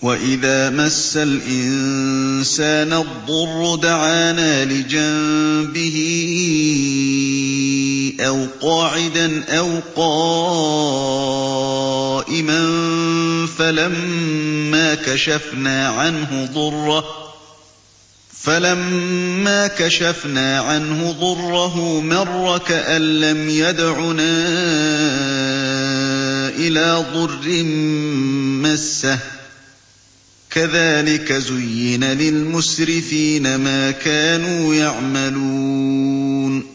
وَإِذَا مَسَّ الْإِنسَانَ الضُّرُّ دَعَانَا لِجَنبِهِ أَوْ قَاعِدًا أَوْ قَائِمًا فَلَمَّا كَشَفْنَا عَنْهُ ضُرَّهُ مَرَّ كَأَن لَّمْ يَدْعُنَا إِلَىٰ ضُرٍّ مَّسَّهُ ۚ كَذَٰلِكَ زُيِّنَ لِلْمُسْرِفِينَ مَا كَانُوا يَعْمَلُونَ